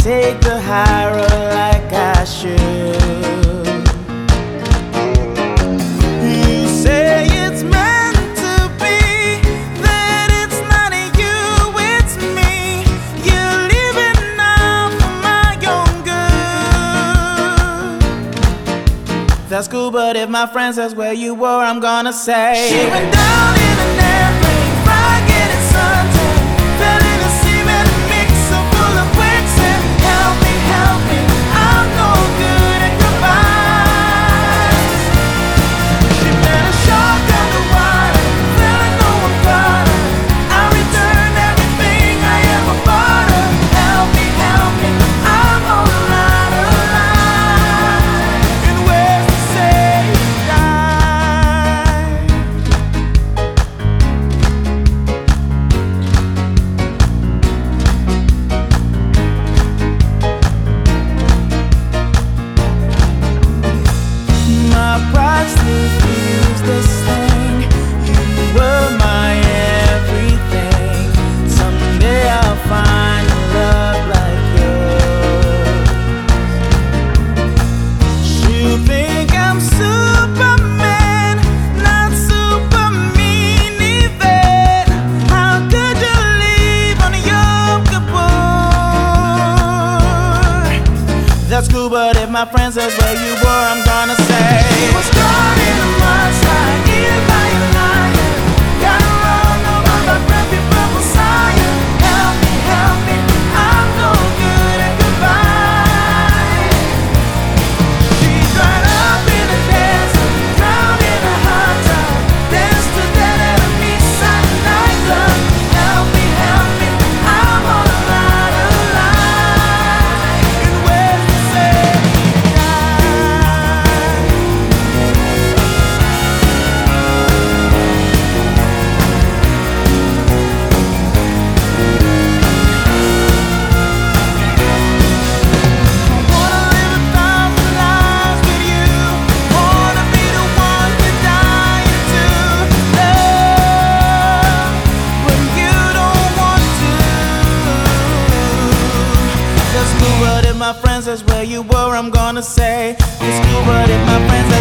take the high road like I should. You say it's meant to be, that it's not you, it's me. You're living now for my own good. That's cool, but if my friend says where you were, I'm gonna say she went down in an airplane, fried getting suntan, fell in a cement mixer full of quicksand. Help me, I'm no good at goodbyes. She met a shark underwater, fell and no one caught her. I returned everything I ever bought her. Help me, I'm all out of line. And where's the say my pride still feels the same. You were my everything. Someday I'll find a love like yours. You think I'm Superman, not super mean even. How could you leave on Yom Kippur? That's cool, but if my friend says where you were, I'm gonna say he was caught in a mudslide, eaten by a lion. Got it wrong about my preppy purple Messiah. Help me, I'm no good at goodbye. She dried up in a desert, drowned in a hot tub, danced to that at a beachside nightclub. Help me, I'm all out of line. And where's the say? But if my friend says where you were, I'm gonna say it's cool, but if my friend